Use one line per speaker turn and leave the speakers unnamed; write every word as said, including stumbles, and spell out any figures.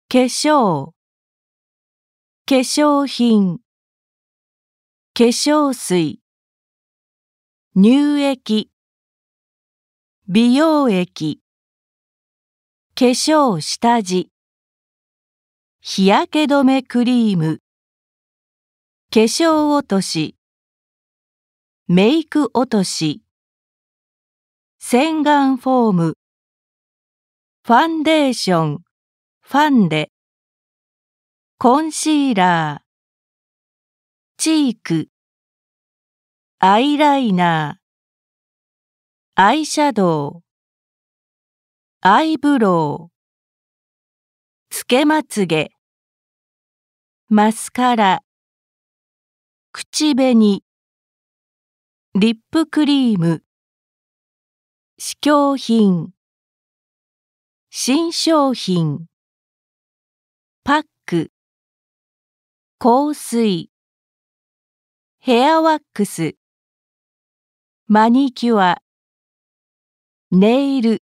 化粧、化粧品、化粧水、乳液、美容液、化粧下地、日焼け止めクリーム、化粧落とし、メイク落とし、洗顔フォーム、ファンデーション、ファンデ、コンシーラー、チーク、アイライナー、アイシャドウ、アイブロウ、つけまつげ、マスカラ、口紅、リップクリーム、試供品、新商品、パック、香水、ヘアワックス、マニキュア、ネイル、